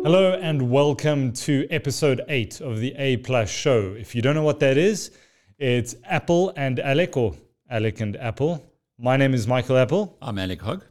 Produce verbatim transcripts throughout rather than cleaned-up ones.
Hello and welcome to episode eight of the A Plus show. If you don't know what that is, it's Apple and Alec, or Alec and Apple. My name is Michael Apple. I'm Alec Hogg.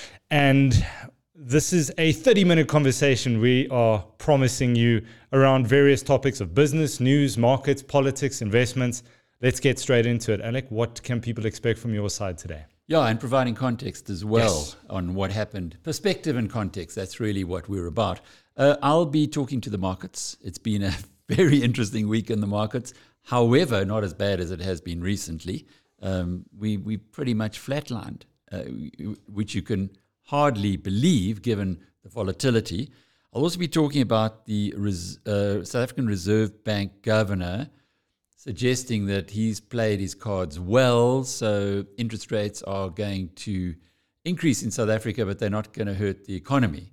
And this is a thirty minute conversation we are promising you around various topics of business, news, markets, politics, investments. Let's get straight into it. Alec, what can people expect from your side today? Yeah, and providing context as well Yes. on what happened. Perspective and context, that's really what we're about. Uh, I'll be talking to the markets. It's been a very interesting week in the markets. However, not as bad as it has been recently. Um, we we pretty much flatlined, uh, which you can hardly believe given the volatility. I'll also be talking about the Res- uh, South African Reserve Bank governor suggesting that he's played his cards well, so interest rates are going to increase in South Africa, but they're not going to hurt the economy.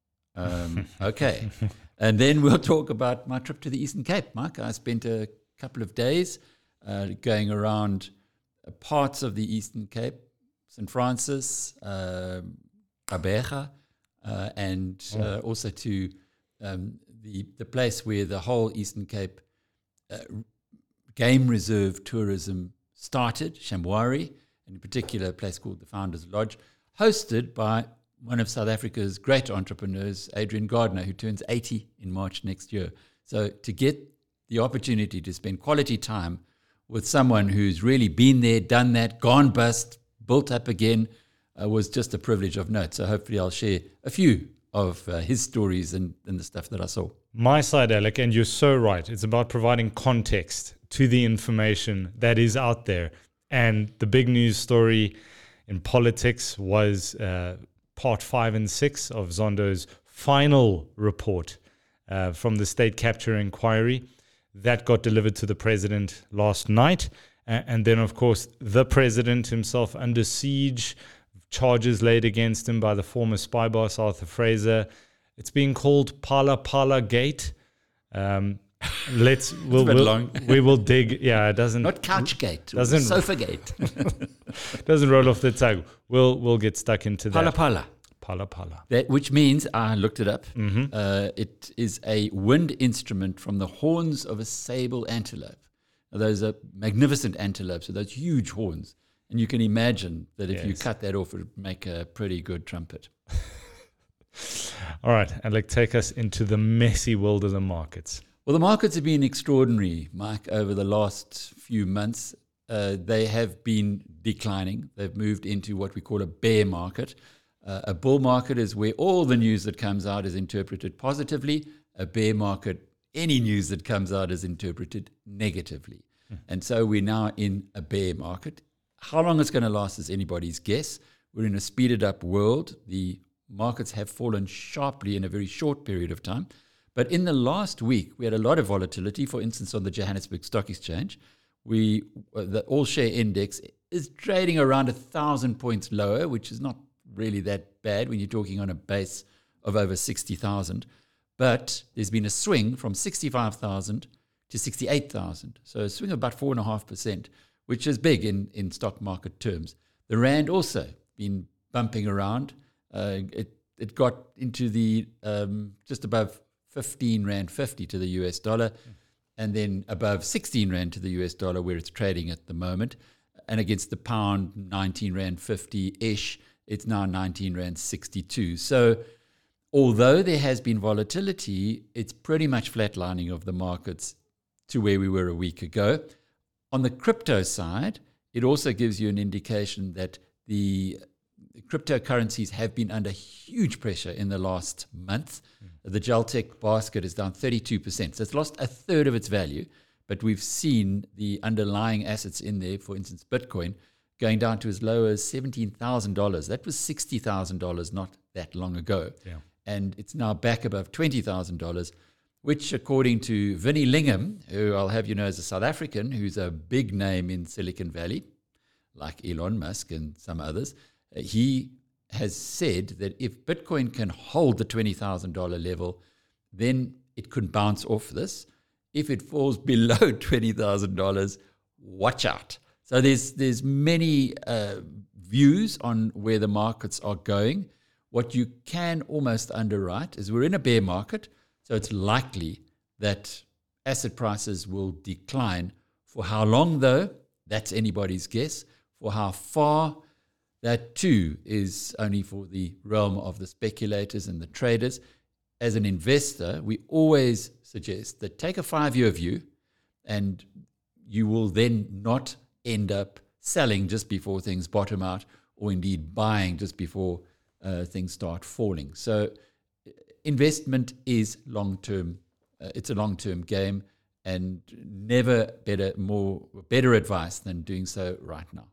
Um, okay. And then we'll talk about my trip to the Eastern Cape, Mike. I spent a couple of days uh, going around uh, parts of the Eastern Cape, Saint Francis, uh, Gqeberha, uh, and uh, also to um, the, the place where the whole Eastern Cape uh, game reserve tourism started, Shamwari, and in particular a place called the Founders Lodge, hosted by one of South Africa's great entrepreneurs, Adrian Gardner, who turns eighty in March next year. So to get the opportunity to spend quality time with someone who's really been there, done that, gone bust, built up again, uh, was just a privilege of note. So hopefully I'll share a few of uh, his stories and, and the stuff that I saw. My side, Alec, and you're so right. It's about providing context to the information that is out there. And the big news story in politics was uh, part five and six of Zondo's final report uh, from the state capture inquiry. That got delivered to the president last night. Uh, and then, of course, the president himself under siege, charges laid against him by the former spy boss, Arthur Fraser. It's being called Phala Phala Gate. Um, let's we'll, a bit we'll long. we will dig. Yeah, it doesn't Not couch gate, Doesn't- sofa gate. doesn't roll off the tongue. We'll we'll get stuck into Phala that. Phala. Phala Phala. That, which means, I looked it up, Mm-hmm. uh, it is a wind instrument from the horns of a sable antelope. Now, those are magnificent antelopes with those huge horns. And you can imagine that if you Yes. cut that off, it would make a pretty good trumpet. All right, Alec, take us into the messy world of the markets. Well, the markets have been extraordinary, Mike, over the last few months. Uh, they have been declining. They've moved into what we call a bear market. Uh, a bull market is where all the news that comes out is interpreted positively. A bear market, any news that comes out is interpreted negatively. Mm. And so we're now in a bear market. How long it's going to last is anybody's guess. We're in a speeded up world. The markets have fallen sharply in a very short period of time. But in the last week, we had a lot of volatility. For instance, on the Johannesburg Stock Exchange, we uh, the all-share index is trading around one thousand points lower, which is not really that bad when you're talking on a base of over sixty thousand. But there's been a swing from sixty-five thousand to sixty-eight thousand. So a swing of about four point five percent, which is big in, in stock market terms. The Rand also been bumping around. Uh, it, it got into the um, just above fifteen Rand fifty to the U S dollar, and then above sixteen Rand to the U S dollar where it's trading at the moment. And against the pound, nineteen Rand fifty-ish, it's now nineteen Rand sixty-two. So although there has been volatility, it's pretty much flatlining of the markets to where we were a week ago. On the crypto side, it also gives you an indication that the cryptocurrencies have been under huge pressure in the last month. Mm. The Geltec basket is down thirty-two percent. So it's lost a third of its value, but we've seen the underlying assets in there, for instance, Bitcoin, going down to as low as seventeen thousand dollars. That was sixty thousand dollars not that long ago. Yeah. And it's now back above twenty thousand dollars, which according to Vinnie Lingham, who I'll have you know is a South African, who's a big name in Silicon Valley, like Elon Musk and some others, uh, he has said that if Bitcoin can hold the twenty thousand dollars level, then it could bounce off this. If it falls below twenty thousand dollars, watch out. So there's there's many uh, views on where the markets are going. What you can almost underwrite is we're in a bear market, so it's likely that asset prices will decline. For how long, though, that's anybody's guess. For how far, that too is only for the realm of the speculators and the traders. As an investor, we always suggest that take a five-year view, and you will then not end up selling just before things bottom out, or indeed buying just before uh, things start falling. So investment is long-term. Uh, it's a long-term game, and never better, more better advice than doing so right now.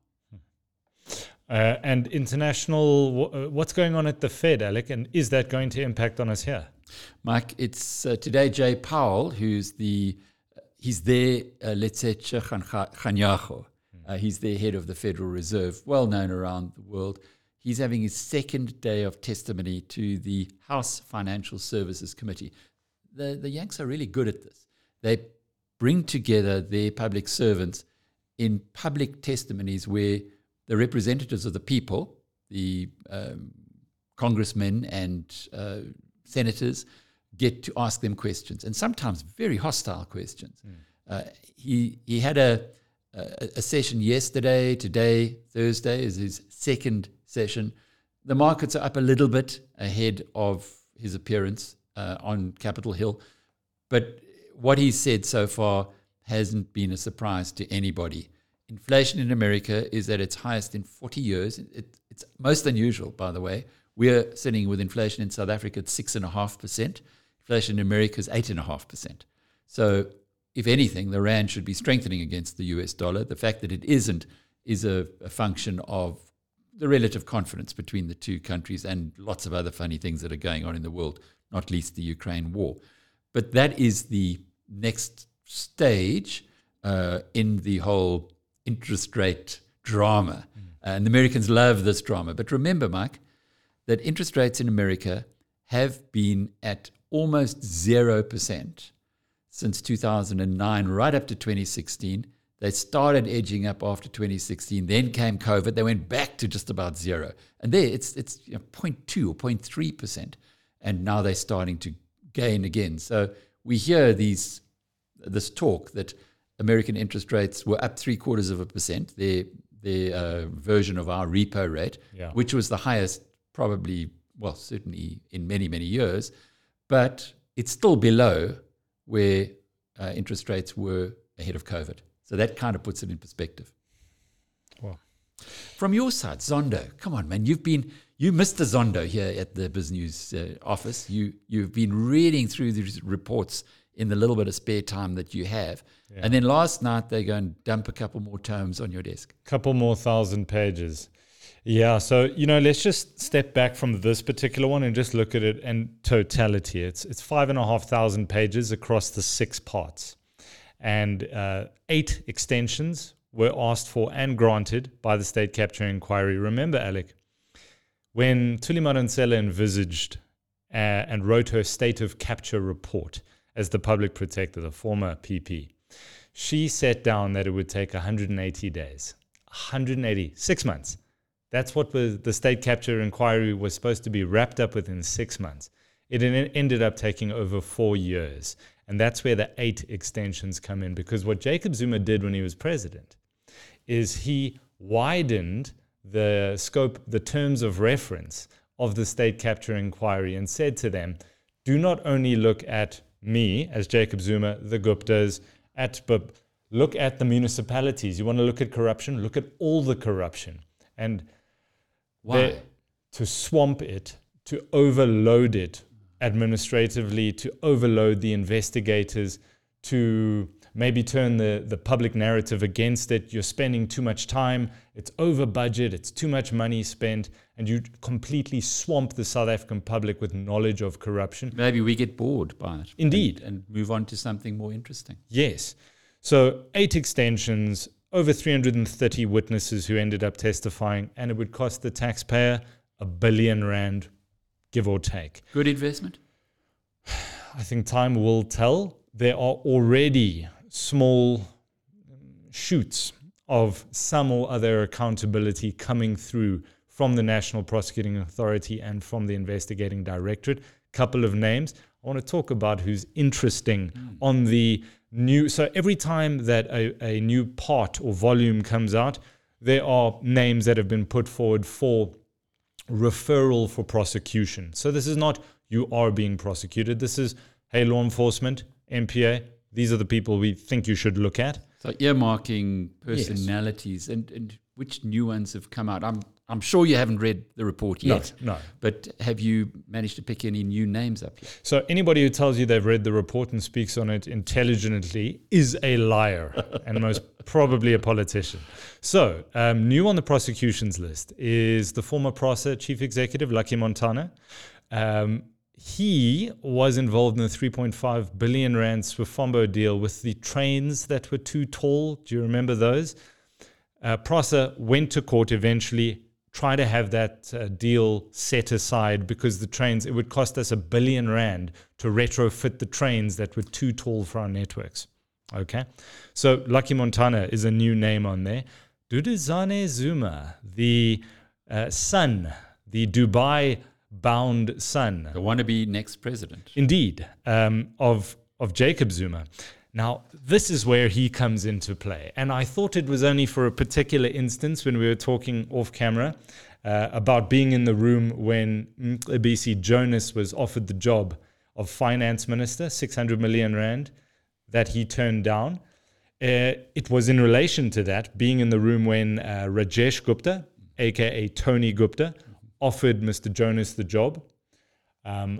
Uh, and international, w- what's going on at the Fed, Alec, and is that going to impact on us here? Mike, it's uh, today Jay Powell, who's the, uh, he's their uh, Letsetsa Kganyago. Uh, he's the head of the Federal Reserve, well known around the world. He's having his second day of testimony to the House Financial Services Committee. The, the Yanks are really good at this. They bring together their public servants in public testimonies where the representatives of the people, the um, congressmen and uh, senators, get to ask them questions, and sometimes very hostile questions. Mm. Uh, he he had a, a a session yesterday. Today, Thursday, is his second session. The markets are up a little bit ahead of his appearance uh, on Capitol Hill, but what he's said so far hasn't been a surprise to anybody. Inflation in America is at its highest in forty years. It, it's most unusual, by the way. We're sitting with inflation in South Africa at six point five percent. Inflation in America is eight point five percent. So, if anything, the rand should be strengthening against the U S dollar. The fact that it isn't is a, a function of the relative confidence between the two countries and lots of other funny things that are going on in the world, not least the Ukraine war. But that is the next stage uh, in the whole interest rate drama. Mm. And the Americans love this drama. But remember, Mike, that interest rates in America have been at almost zero percent since two thousand nine, right up to twenty sixteen. They started edging up after twenty sixteen. Then came COVID. They went back to just about zero. And there, it's it's you know, zero point two or zero point three percent. And now they're starting to gain again. So we hear these this talk that American interest rates were up three quarters of a percent, their, their uh, version of our repo rate, yeah. which was the highest probably, well, certainly in many, many years. But it's still below where uh, interest rates were ahead of COVID. So that kind of puts it in perspective. Wow. From your side, Zondo, come on, man. You've been, you Mister Zondo here at the BizNews uh, office. You, you've been reading through these reports in the little bit of spare time that you have. Yeah. And then last night they go and dump a couple more tomes on your desk. Couple more thousand pages. Yeah, so, you know, let's just step back from this particular one and just look at it in totality. It's it's five and a half thousand pages across the six parts. And uh, eight extensions were asked for and granted by the State Capture Inquiry. Remember, Alec, when Thuli Madonsela envisaged uh, and wrote her State of Capture report as the public protector, the former P P, she set down that it would take one hundred eighty days. one hundred eighty, six months. That's what was, the State Capture Inquiry was supposed to be wrapped up within six months. It ended up taking over four years. And that's where the eight extensions come in. Because what Jacob Zuma did when he was president is he widened the scope, the terms of reference of the State Capture Inquiry and said to them, do not only look at me as Jacob Zuma, the Guptas, at but look at the municipalities. You want to look at corruption? Look at all the corruption. And why? To swamp it, to overload it administratively, to overload the investigators, to maybe turn the, the public narrative against it. You're spending too much time. It's over budget. It's too much money spent. And you completely swamp the South African public with knowledge of corruption. Maybe we get bored by it. Indeed. And, and move on to something more interesting. Yes. So eight extensions, over three hundred thirty witnesses who ended up testifying, and it would cost the taxpayer a billion rand, give or take. Good investment? I think time will tell. There are already small shoots of some or other accountability coming through from the National Prosecuting Authority and from the Investigating Directorate. Couple of names. I want to talk about who's interesting mm. on the new. So every time that a, a new part or volume comes out, there are names that have been put forward for referral for prosecution. So this is not you are being prosecuted. This is, hey, law enforcement, M P A, these are the people we think you should look at. So earmarking personalities, yes. and, and which new ones have come out? I'm I'm sure you haven't read the report yet. No, no. But have you managed to pick any new names up yet? So anybody who tells you they've read the report and speaks on it intelligently is a liar and most probably a politician. So um, new on the prosecutions list is the former PRASA chief executive, Lucky Montana. Um, he was involved in the three point five billion rand Swifombo deal with the trains that were too tall. Do you remember those? Uh, PRASA went to court eventually, try to have that uh, deal set aside because the trains, it would cost us a billion rand to retrofit the trains that were too tall for our networks. Okay. So Lucky Montana is a new name on there. Duduzane Zuma, the uh, son, the Dubai-bound son. The wannabe next president. Indeed, um, of, of Jacob Zuma. Now, this is where he comes into play. And I thought it was only for a particular instance when we were talking off camera uh, about being in the room when Mcebisi Jonas was offered the job of finance minister, six hundred million rand, that he turned down. Uh, it was in relation to that, being in the room when uh, Rajesh Gupta, a k a. Tony Gupta, offered Mister Jonas the job. Um,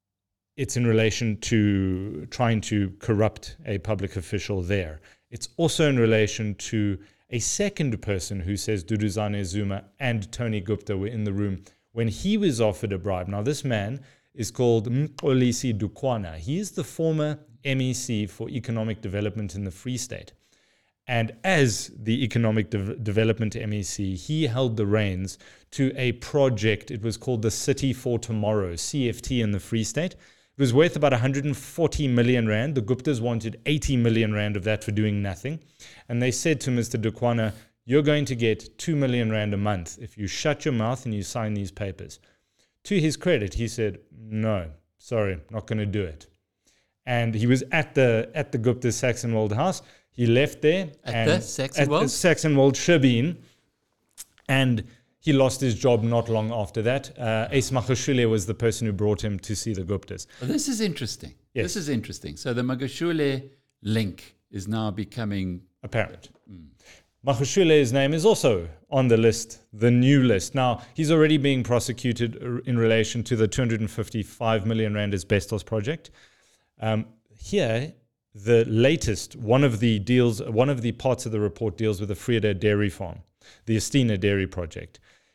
It's in relation to trying to corrupt a public official there. It's also in relation to a second person who says Duduzane Zuma and Tony Gupta were in the room when he was offered a bribe. Now, this man is called Mxolisi Dukwana. He is the former M E C for Economic Development in the Free State. And as the Economic De- Development M E C, he held the reins to a project. It was called the City for Tomorrow, C F T in the Free State. It was worth about one hundred forty million rand. The Guptas wanted eighty million rand of that for doing nothing. And they said to Mister Dukwana, you're going to get two million rand a month if you shut your mouth and you sign these papers. To his credit, he said, no, sorry, not going to do it. And he was at the at the Gupta Saxonwold house. He left there. At and the Saxonwold? At the Saxonwold Shebeen. And he lost his job not long after that. Uh, Ace Magashule was the person who brought him to see the Guptas. Well, this is interesting. Yes. This is interesting. So the Magashule link is now becoming apparent. Mm. Magoshule's name is also on the list, the new list. Now, he's already being prosecuted in relation to the two hundred fifty-five million rand asbestos project. Um, here, the latest, one of the deals, one of the parts of the report deals with the Vrede Dairy Farm, the Estina Dairy Project.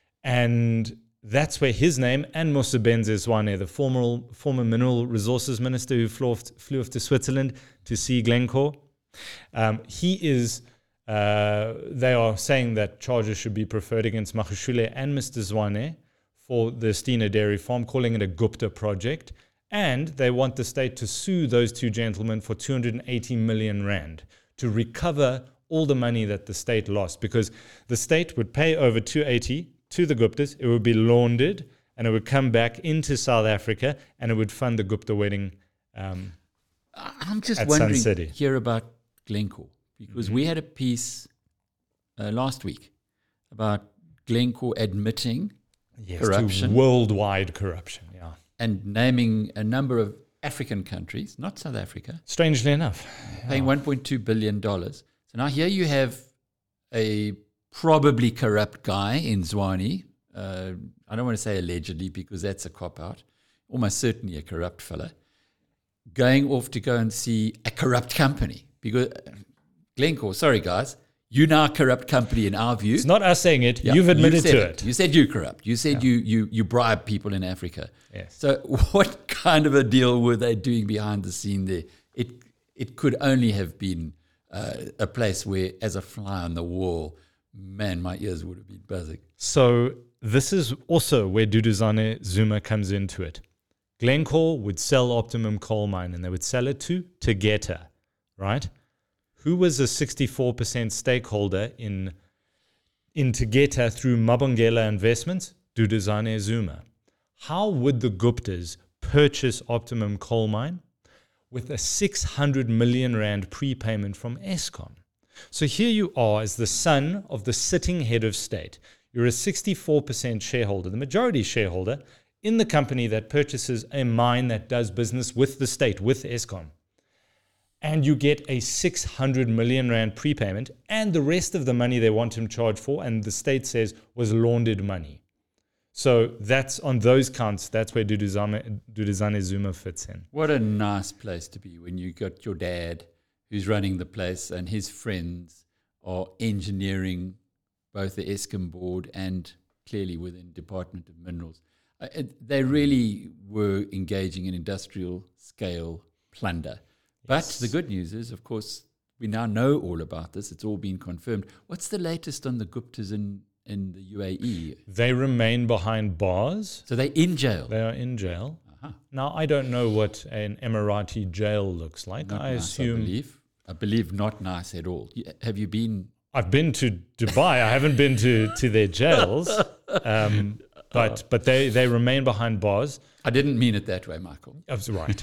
And that's where his name and Mosebenzi Zwane, the former, former mineral resources minister who flew off, flew off to Switzerland to see Glencore, um, he is, uh, they are saying that charges should be preferred against Magashule and Mister Zwane for the Estina Dairy Farm, calling it a Gupta project. And they want the state to sue those two gentlemen for two hundred eighty million rand to recover all the money that the state lost, because the state would pay over two hundred eighty to the Guptas, it would be laundered, and it would come back into South Africa, and it would fund the Gupta wedding um, I'm just at wondering Sun City. Here about Glencore, because mm-hmm. we had a piece uh, last week about Glencore admitting yes, corruption. To worldwide corruption, yeah. And naming a number of African countries, not South Africa. Strangely enough. Paying yeah. one point two billion dollars. So now here you have a probably corrupt guy in Zwane. Uh, I don't want to say allegedly because that's a cop-out. Almost certainly a corrupt fella. Going off to go and see a corrupt company. Because Glencore, sorry guys, you're now a corrupt company in our view. It's not us saying it. Yeah, you've admitted you to it. it. You said you're corrupt. You said yeah. you, you, you bribe people in Africa. Yes. So what kind of a deal were they doing behind the scene there? It, it could only have been uh, a place where, as a fly on the wall, man, my ears would have been buzzing. So this is also where Duduzane Zuma comes into it. Glencore would sell Optimum Coal Mine, and they would sell it to Tegeta, right? Who was a sixty-four percent stakeholder in in Tegeta through Mabongela Investments, Duduzane Zuma. How would the Guptas purchase Optimum Coal Mine? With a six hundred million rand prepayment from Eskom. So here you are as the son of the sitting head of state. You're a sixty-four percent shareholder, the majority shareholder, in the company that purchases a mine that does business with the state, with Eskom. And you get a six hundred million rand prepayment, and the rest of the money they want him charged for, and the state says was laundered money. So that's on those counts, that's where Duduzane, Duduzane Zuma fits in. What a nice place to be when you got your dad who's running the place and his friends are engineering both the Eskom board and clearly within Department of Minerals. Uh, it, they really were engaging in industrial scale plunder. But the good news is, of course, we now know all about this. It's all been confirmed. What's the latest on the Guptas in, in the U A E? They remain behind bars. So they're in jail. They are in jail. Uh-huh. Now, I don't know what an Emirati jail looks like. Not I nice, assume... I believe. I believe not nice at all. Have you been... I've been to Dubai. I haven't been to, to their jails. Um, but but they, they remain behind bars. I didn't mean it that way, Michael. That's right.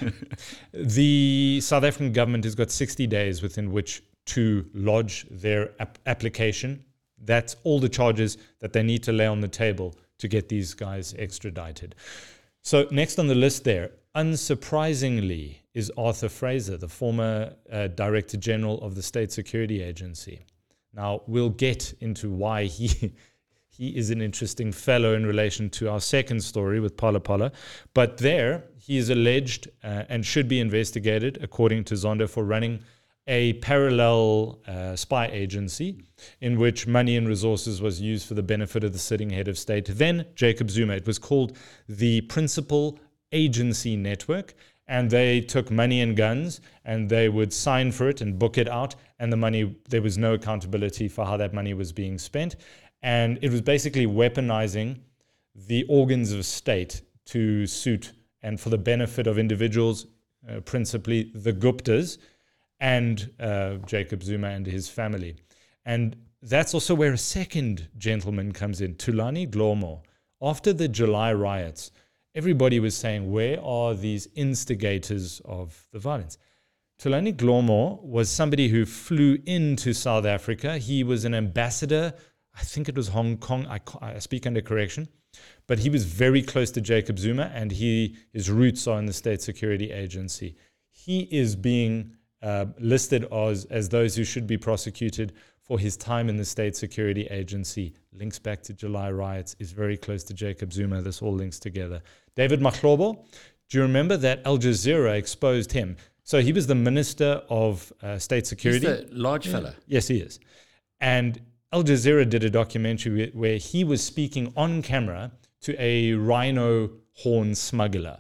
The South African government has got sixty days within which to lodge their ap- application. That's all the charges that they need to lay on the table to get these guys extradited. So next on the list there, unsurprisingly, is Arthur Fraser, the former uh, Director General of the State Security Agency. Now, we'll get into why he... He is an interesting fellow in relation to our second story with Phala Phala. But there, he is alleged uh, and should be investigated, according to Zondo, for running a parallel uh, spy agency in which money and resources was used for the benefit of the sitting head of state, then Jacob Zuma. It was called the Principal Agency Network. And they took money and guns and they would sign for it and book it out. And the money, there was no accountability for how that money was being spent. And it was basically weaponizing the organs of state to suit and for the benefit of individuals, uh, principally the Guptas and uh, Jacob Zuma and his family. And that's also where a second gentleman comes in, Thulani Glomo. After the July riots, everybody was saying, where are these instigators of the violence? Thulani Glomo was somebody who flew into South Africa. He was an ambassador, I think it was Hong Kong, I, I speak under correction, but he was very close to Jacob Zuma and he his roots are in the State Security Agency. He is being uh, listed as, as those who should be prosecuted for his time in the State Security Agency. Links back to July riots, is very close to Jacob Zuma. This all links together. David Mahlobo, do you remember that Al Jazeera exposed him? So he was the Minister of uh, State Security. He's the large yeah. fella. Yes, he is. And Al Jazeera did a documentary where he was speaking on camera to a rhino horn smuggler.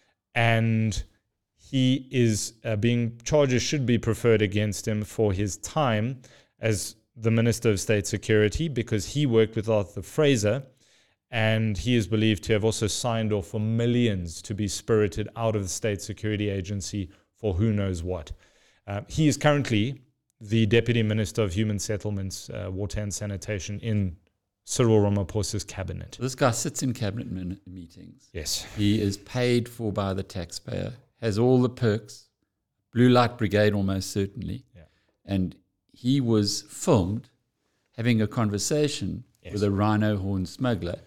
And he is uh, being, charges should be preferred against him for his time as the Minister of State Security because he worked with Arthur Fraser and he is believed to have also signed off for millions to be spirited out of the State Security Agency for who knows what. Uh, he is currently the Deputy Minister of Human Settlements, uh, Water and Sanitation in Cyril Ramaphosa's cabinet. So this guy sits in cabinet min- meetings. Yes. He is paid for by the taxpayer, has all the perks, Blue Light Brigade almost certainly. Yeah. And he was filmed having a conversation yes. with a rhino horn smuggler.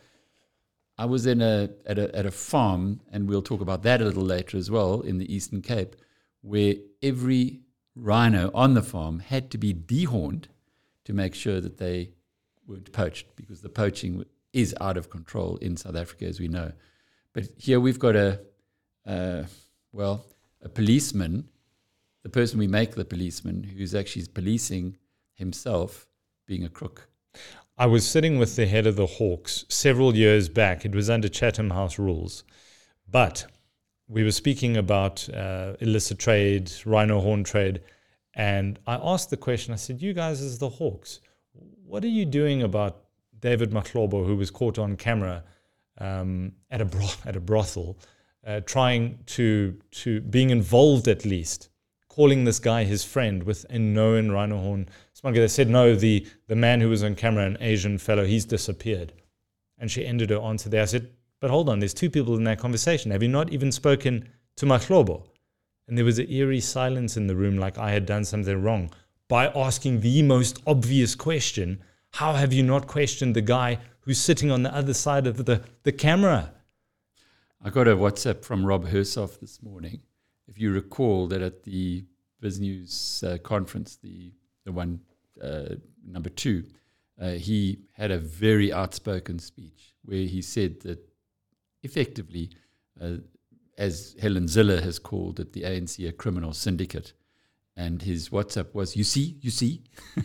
I was in a at a at a farm, and we'll talk about that a little later as well, in the Eastern Cape, where every rhino on the farm had to be dehorned to make sure that they weren't poached, because the poaching is out of control in South Africa, as we know. But here we've got a, uh, well, a policeman, the person we make the policeman, who's actually policing himself, being a crook. I was sitting with the head of the Hawks several years back. It was under Chatham House rules. But we were speaking about uh, illicit trade, rhino horn trade, and I asked the question, I said, you guys as the Hawks, what are you doing about David Mahlobo, who was caught on camera um, at a bro- at a brothel, uh, trying to, to, being involved at least, calling this guy his friend with a known rhino horn They said, no, the, the man who was on camera, an Asian fellow, he's disappeared. And she ended her answer there. I said, but hold on, there's two people in that conversation. Have you not even spoken to Mahlobo? And there was an eerie silence in the room, like I had done something wrong. By asking the most obvious question, how have you not questioned the guy who's sitting on the other side of the, the camera? I got a WhatsApp from Rob Hersoff this morning. If you recall that at the BizNews uh, conference, the, the one, uh, number two, uh, he had a very outspoken speech where he said that effectively, uh, as Helen Zille has called it, the A N C a criminal syndicate. And his WhatsApp was, you see, you see?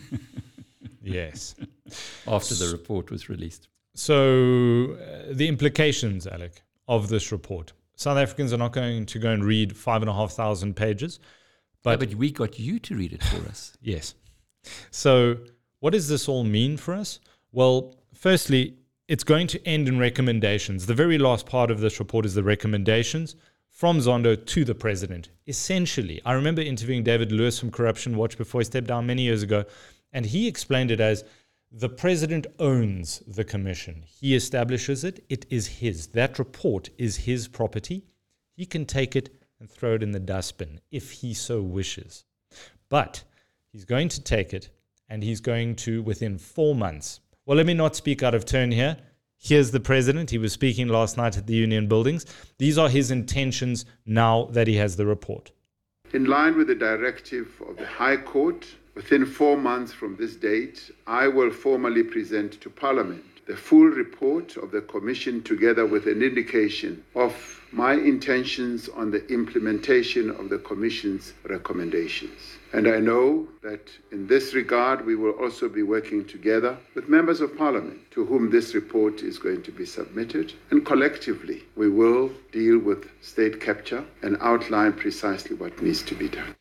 Yes. After the report was released. So uh, the implications, Alec, of this report. South Africans are not going to go and read five and a half thousand pages. But, yeah, but we got you to read it for us. Yes. So what does this all mean for us? Well, firstly, it's going to end in recommendations. The very last part of this report is the recommendations from Zondo to the president. Essentially, I remember interviewing David Lewis from Corruption Watch before he stepped down many years ago, and he explained it as the president owns the commission. He establishes it. It is his. That report is his property. He can take it and throw it in the dustbin if he so wishes. But he's going to take it, and he's going to, within four months, well, let me not speak out of turn here. Here's the president. He was speaking last night at the Union Buildings. These are his intentions now that he has the report. In line with the directive of the High Court, within four months from this date, I will formally present to Parliament the full report of the Commission together with an indication of my intentions on the implementation of the Commission's recommendations. And I know that in this regard, we will also be working together with members of Parliament to whom this report is going to be submitted. And collectively, we will deal with state capture and outline precisely what needs to be done.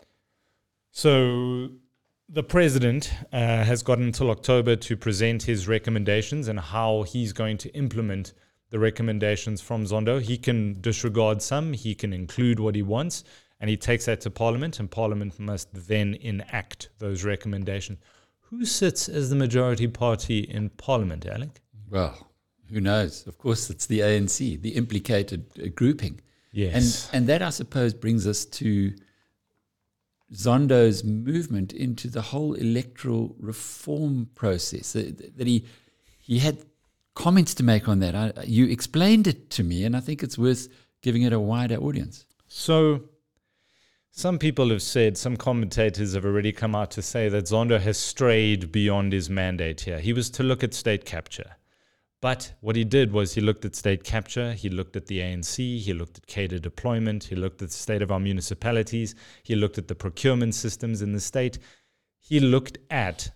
So the president uh, has got until October to present his recommendations and how he's going to implement the recommendations from Zondo. He can disregard some, he can include what he wants, and he takes that to Parliament, and Parliament must then enact those recommendations. Who sits as the majority party in Parliament, Alec? Well, who knows? Of course, it's the A N C, the implicated uh, grouping. Yes. And, and that, I suppose, brings us to Zondo's movement into the whole electoral reform process. That, that he he had comments to make on that. I, you explained it to me, and I think it's worth giving it a wider audience. So some people have said, some commentators have already come out to say that Zondo has strayed beyond his mandate here. He was to look at state capture. But what he did was he looked at state capture, he looked at the A N C, he looked at cadre deployment, he looked at the state of our municipalities, he looked at the procurement systems in the state. He looked at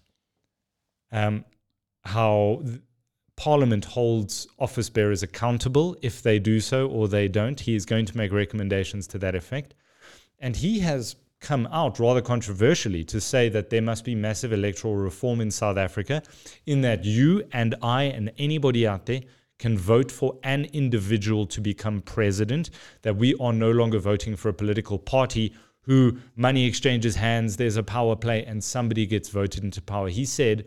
um, how th- Parliament holds office bearers accountable if they do so or they don't. He is going to make recommendations to that effect. And he has come out rather controversially to say that there must be massive electoral reform in South Africa, in that you and I and anybody out there can vote for an individual to become president, that we are no longer voting for a political party who money exchanges hands, there's a power play, and somebody gets voted into power. He said,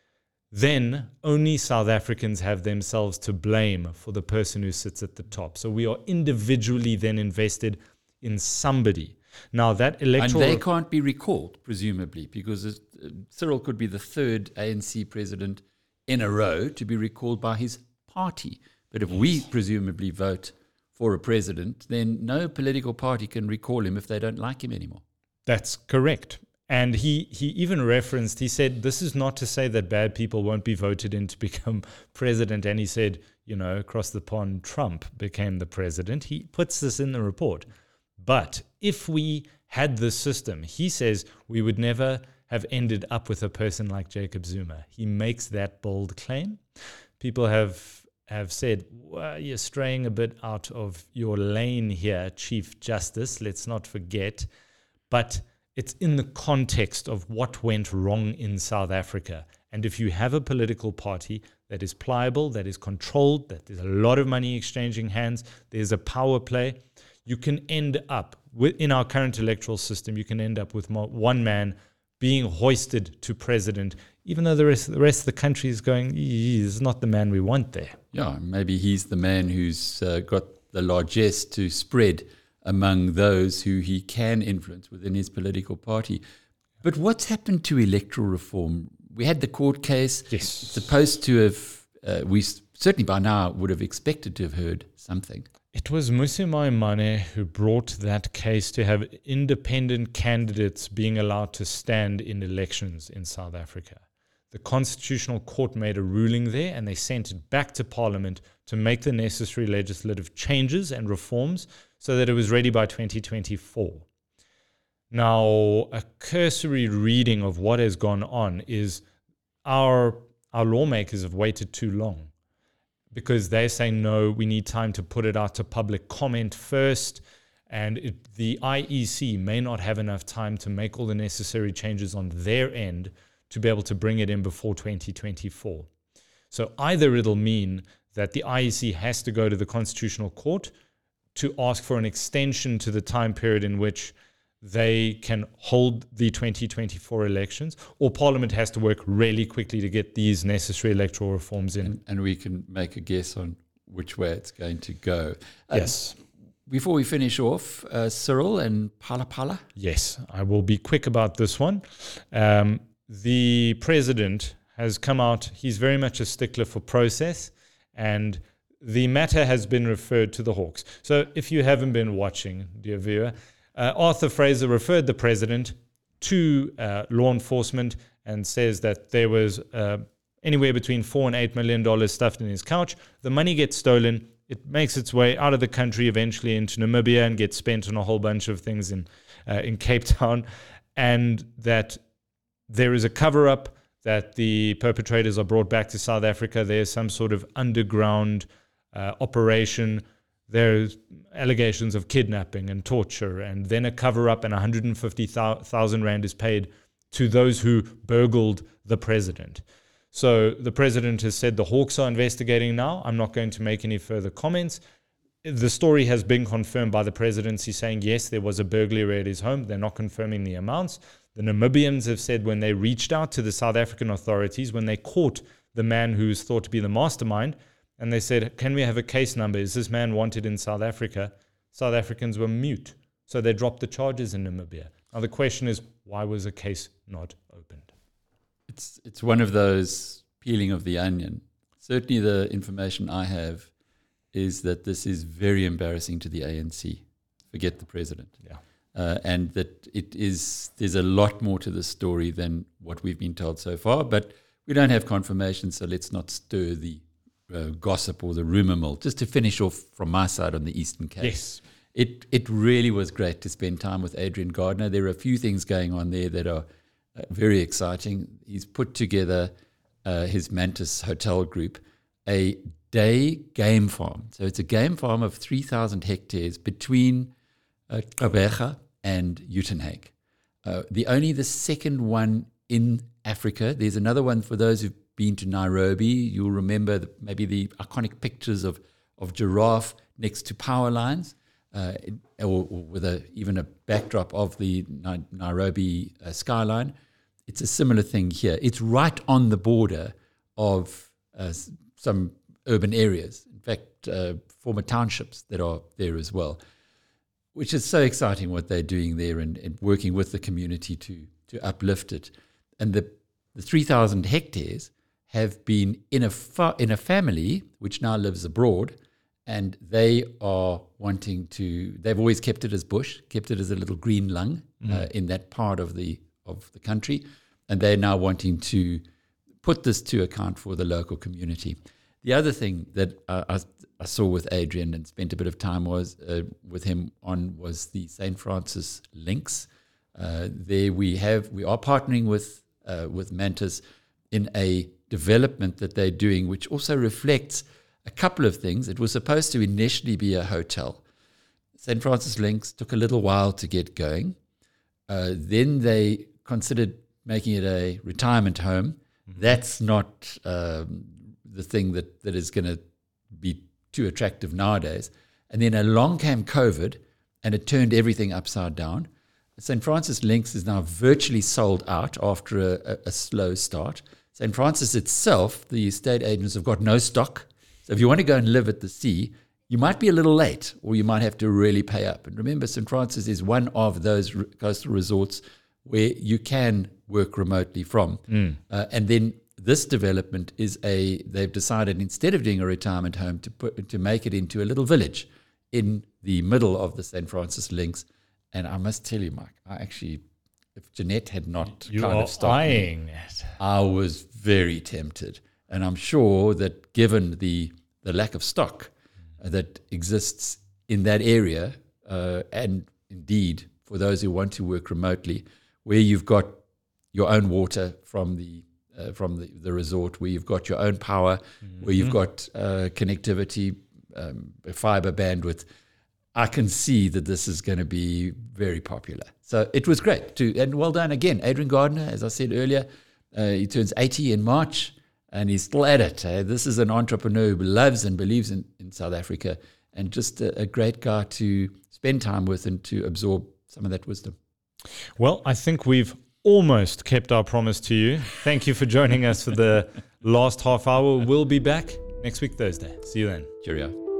then only South Africans have themselves to blame for the person who sits at the top. So we are individually then invested in somebody. Now that electoral... And they can't be recalled, presumably, because uh, Cyril could be the third A N C president in a row to be recalled by his party. But if yes. we presumably vote for a president, then no political party can recall him if they don't like him anymore. That's correct. And he, he even referenced, he said, this is not to say that bad people won't be voted in to become president. And he said, you know, across the pond, Trump became the president. He puts this in the report. But if we had this system, he says we would never have ended up with a person like Jacob Zuma. He makes that bold claim. People have have said, well, you're straying a bit out of your lane here, Chief Justice, let's not forget. But it's in the context of what went wrong in South Africa. And if you have a political party that is pliable, that is controlled, that there's a lot of money exchanging hands, there's a power play, you can end up, with, in our current electoral system, you can end up with one man being hoisted to president, even though the rest, the rest of the country is going, he's not the man we want there. Yeah, maybe he's the man who's uh, got the largesse to spread among those who he can influence within his political party. But what's happened to electoral reform? We had the court case. Yes. Supposed to have, uh, we certainly by now would have expected to have heard something. It was Mmusi Maimane who brought that case to have independent candidates being allowed to stand in elections in South Africa. The Constitutional Court made a ruling there, and they sent it back to Parliament to make the necessary legislative changes and reforms so that it was ready by twenty twenty-four. Now, a cursory reading of what has gone on is our, our lawmakers have waited too long, because they're saying, no, we need time to put it out to public comment first, and it, the I E C may not have enough time to make all the necessary changes on their end to be able to bring it in before twenty twenty-four. So either it'll mean that the I E C has to go to the Constitutional Court to ask for an extension to the time period in which they can hold the twenty twenty-four elections, or Parliament has to work really quickly to get these necessary electoral reforms in. And, and we can make a guess on which way it's going to go. Uh, Yes. Before we finish off, uh, Cyril and Phala Phala. Yes, I will be quick about this one. Um, the president has come out, he's very much a stickler for process, and the matter has been referred to the Hawks. So if you haven't been watching, dear viewer, uh, Arthur Fraser referred the president to uh, law enforcement and says that there was uh, anywhere between four and eight million dollars stuffed in his couch. The money gets stolen. It makes its way out of the country, eventually into Namibia, and gets spent on a whole bunch of things in uh, in Cape Town, and that there is a cover-up, that the perpetrators are brought back to South Africa. There's some sort of underground uh, operation. There's allegations of kidnapping and torture, and then a cover-up, and one hundred fifty thousand rand is paid to those who burgled the president. So the president has said the Hawks are investigating now. I'm not going to make any further comments. The story has been confirmed by the presidency saying, yes, there was a burglary at his home. They're not confirming the amounts. The Namibians have said when they reached out to the South African authorities, when they caught the man who is thought to be the mastermind, and they said, can we have a case number? Is this man wanted in South Africa? South Africans were mute. So they dropped the charges in Namibia. Now the question is, why was a case not opened? It's it's one of those peeling of the onion. Certainly the information I have is that this is very embarrassing to the A N C. Forget the president. Yeah. Uh, and that it is, there's a lot more to the story than what we've been told so far, but we don't have confirmation, so let's not stir the uh, gossip or the rumor mill. Just to finish off from my side on the Eastern Cape. Yes. It, it really was great to spend time with Adrian Gardner. There are a few things going on there that are uh, very exciting. He's put together uh, his Mantis Hotel Group, a day game farm. So it's a game farm of three thousand hectares between uh, Gqeberha and Uitenhage. Uh, the only the second one in Africa. There's another one for those who've been to Nairobi. You'll remember the, maybe the iconic pictures of, of giraffe next to power lines, uh, or, or with a, even a backdrop of the Ni- Nairobi uh, skyline. It's a similar thing here. It's right on the border of uh, some urban areas. In fact, uh, former townships that are there as well, which is so exciting what they're doing there and, and working with the community to to uplift it. And the, the three thousand hectares have been in a fa- in a family which now lives abroad, and they are wanting to, they've always kept it as bush, kept it as a little green lung mm. uh, in that part of the of the country, and they're now wanting to put this to account for the local community. The other thing that uh, I, I saw with Adrian and spent a bit of time was uh, with him on was the Saint Francis links. Uh, there we have we are partnering with uh, with Mantis in a development that they're doing, which also reflects a couple of things. It was supposed to initially be a hotel. Saint Francis links took a little while to get going. Uh, then they considered making it a retirement home. Mm-hmm. That's not um, the thing that, that is going to be too attractive nowadays. And then along came COVID, and it turned everything upside down. Saint Francis Links is now virtually sold out after a, a, a slow start. Saint Francis itself, the estate agents have got no stock. So if you want to go and live at the sea, you might be a little late, or you might have to really pay up. And remember, Saint Francis is one of those re- coastal resorts where you can work remotely from. Mm. Uh, and then this development is a, they've decided instead of doing a retirement home to put, to make it into a little village in the middle of the Saint Francis Links. And I must tell you, Mike, I actually, if Jeanette had not you kind are of stopped eyeing me, it. I was very tempted. And I'm sure that given the, the lack of stock uh, that exists in that area, uh, and indeed for those who want to work remotely, where you've got your own water from the uh, from the, the resort, where you've got your own power, mm-hmm. where you've got uh, connectivity, um, fiber bandwidth, I can see that this is going to be very popular. So it was great too, and well done again, Adrian Gardner. As I said earlier, uh, he turns eighty in March, and he's still at it. Eh? This is an entrepreneur who loves and believes in, in South Africa, and just a, a great guy to spend time with and to absorb some of that wisdom. Well, I think we've almost kept our promise to you. Thank you for joining us for the last half hour. We'll be back next week, Thursday. See you then. Cheerio.